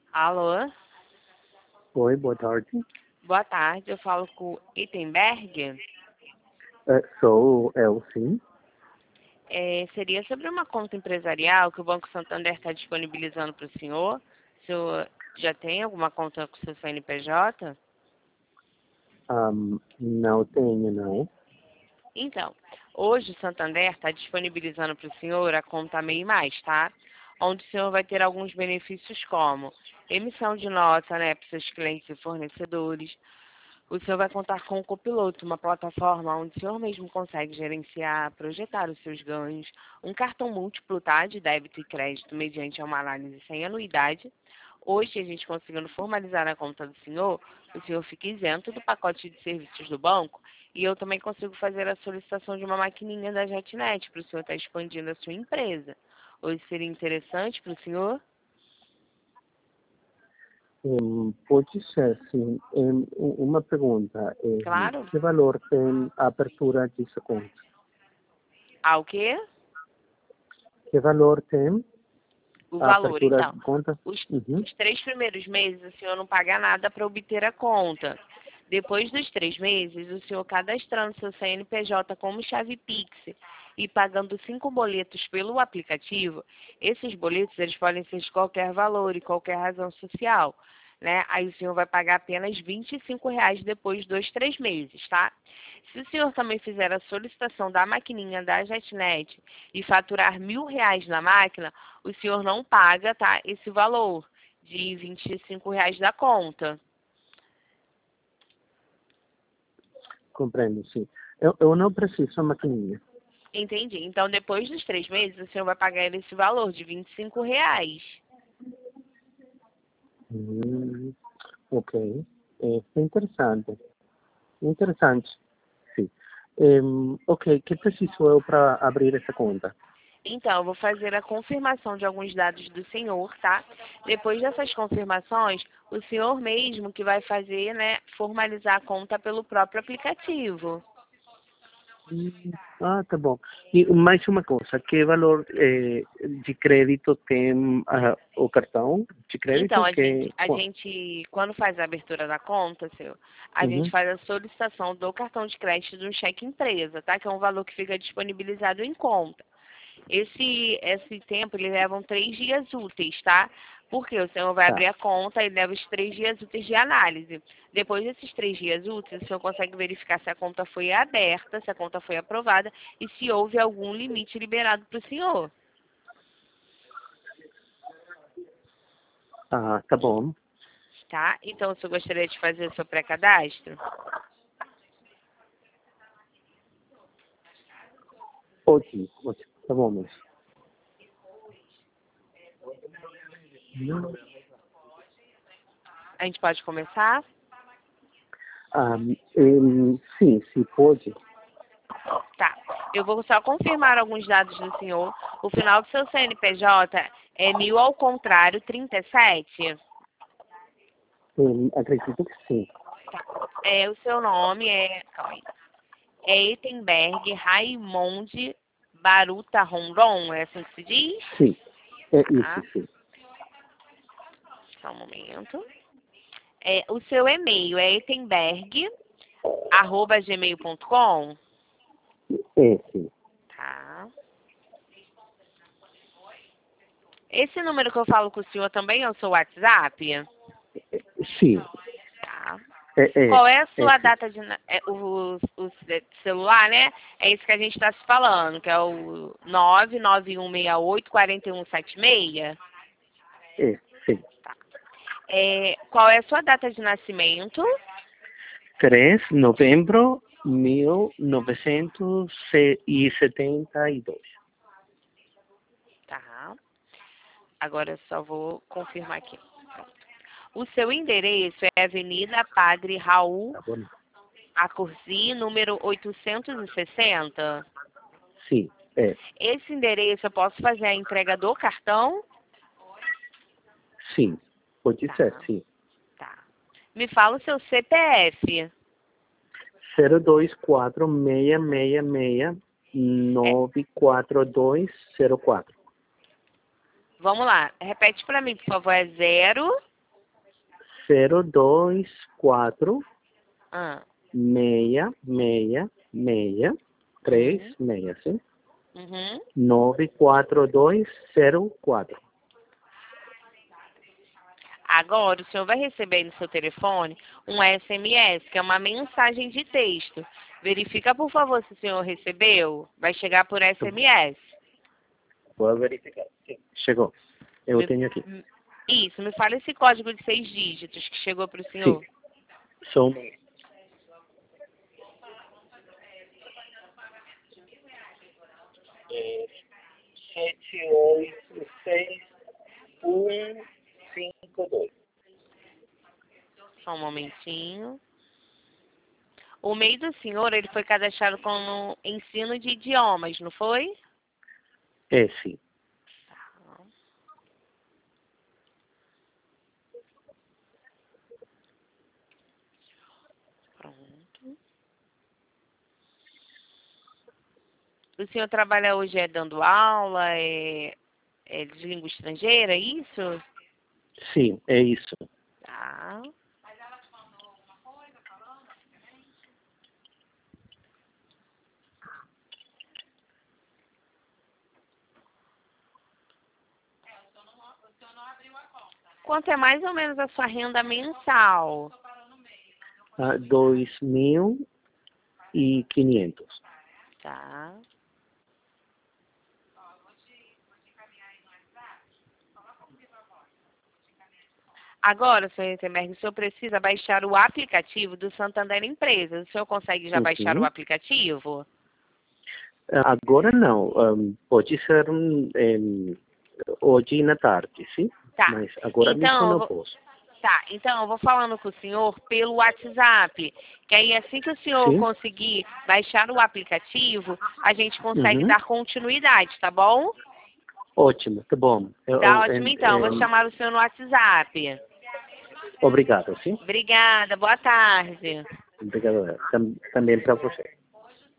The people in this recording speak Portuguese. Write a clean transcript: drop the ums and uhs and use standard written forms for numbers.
Alô? Oi, boa tarde. Boa tarde, eu falo com o Ittenberg. Sou eu, sim. Seria sobre uma conta empresarial que o Banco Santander está disponibilizando para o senhor. O senhor já tem alguma conta com seu CNPJ? Não tenho, não. Então, hoje o Santander está disponibilizando para o senhor a conta MEI Mais, tá? Onde o senhor vai ter alguns benefícios como emissão de nota, né, para seus clientes e fornecedores. O senhor vai contar com o Copiloto, uma plataforma onde o senhor mesmo consegue gerenciar, projetar os seus ganhos, um cartão múltiplo, tá, de débito e crédito mediante uma análise sem anuidade. Hoje, a gente conseguindo formalizar a conta do senhor, o senhor fica isento do pacote de serviços do banco e eu também consigo fazer a solicitação de uma maquininha da JetNet para o senhor estar expandindo a sua empresa. Hoje seria interessante para o senhor? Pode ser, sim. Uma pergunta. Claro. Que valor tem a abertura dessa conta? Ah, o quê? Que valor tem O a valor, abertura então. de conta? Os, Uhum. os 3 primeiros meses o senhor não paga nada para obter a conta. Depois dos 3 meses, o senhor cadastrando seu CNPJ como chave Pix e pagando 5 boletos pelo aplicativo, esses boletos eles podem ser de qualquer valor e qualquer razão social, né? Aí o senhor vai pagar apenas R$ 25 depois dos 3 meses, tá? Se o senhor também fizer a solicitação da maquininha da JetNet e faturar R$ 1.000 na máquina, o senhor não paga, tá, esse valor de R$ 25 da conta. Compreendo, sim. Eu não preciso da maquininha. Entendi. Então, depois dos 3 meses, o senhor vai pagar esse valor de R$ 25. Hum, ok. Interessante. Interessante, sim. Ok, que preciso eu para abrir essa conta? Então, eu vou fazer a confirmação de alguns dados do senhor, tá? Depois dessas confirmações, o senhor mesmo que vai fazer, né, formalizar a conta pelo próprio aplicativo. Tá bom. E mais uma coisa, que valor de crédito tem o cartão de Então, crédito? a gente, quando faz a abertura da conta, senhor, a gente Uhum. faz a solicitação do cartão de crédito do cheque empresa, tá? Que é um valor que fica disponibilizado em conta. Esse tempo, ele leva 3 dias úteis, tá? Porque o senhor vai Tá. abrir a conta e leva os 3 dias úteis de análise. Depois desses 3 dias úteis, o senhor consegue verificar se a conta foi aberta, se a conta foi aprovada e se houve algum limite liberado para o senhor, Tá bom. tá? Então, o senhor gostaria de fazer o seu pré-cadastro? Ótimo, ótimo. Tá bom, mas. A gente pode começar? Sim, sim, pode. Tá. Eu vou só confirmar alguns dados do senhor. O final do seu CNPJ é 1000 ao contrário 37. Acredito que sim. Tá. O seu nome calma aí. É Etenberg Raimond Baruta Rondon, é assim que se diz? Sim, é isso, Tá. sim. Só um momento. O seu e-mail é etenberg@gmail.com? É, sim. Tá. Esse número que eu falo com o senhor também é o seu WhatsApp? Sim, Tá. é, Qual é a é, sua sim. data de o celular, né? É isso que a gente está se falando, que é o 991684176. É, sim. Tá. Qual é a sua data de nascimento? 3 de novembro de 1972. Tá. Agora eu só vou confirmar aqui. Pronto. O seu endereço é Avenida Padre Raul Tá bom? Acursi, número 860. Sim, é. Esse endereço eu posso fazer a entrega do cartão? Sim, pode ser, Tá, sim. tá. Me fala o seu CPF. 02466694204. Vamos lá, repete para mim, por favor. É 0. 024 Ah. 666 6, sim? Uhum. 94204. Agora, o senhor vai receber no seu telefone um SMS, que é uma mensagem de texto. Verifica, por favor, se o senhor recebeu. Vai chegar por SMS. Vou verificar. Sim. Chegou. Eu Me- tenho aqui. Isso, me fala esse código de 6 dígitos que chegou para o senhor. Sim. São 7865152. Só um momentinho. O MEI do senhor, ele foi cadastrado como ensino de idiomas, não foi? É, sim. Pronto. O senhor trabalha hoje dando aula, de língua estrangeira, é isso? Sim, é isso. Tá. Quanto é mais ou menos a sua renda mensal? 2.500. Tá. Agora, senhor Entemerg, o senhor precisa baixar o aplicativo do Santander Empresas. O senhor consegue já baixar o Uhum. aplicativo? Agora não. Pode ser hoje na tarde, sim? Tá. Mas agora mesmo Então, não posso. tá, então eu vou falando com o senhor pelo WhatsApp, que aí assim que o senhor Sim? conseguir baixar o aplicativo, a gente consegue Uhum. dar continuidade, tá bom? Ótimo, tá bom. Tá ótimo então, eu vou chamar o senhor no WhatsApp. Obrigado, sim? Obrigada, boa tarde. Obrigado. Também para você.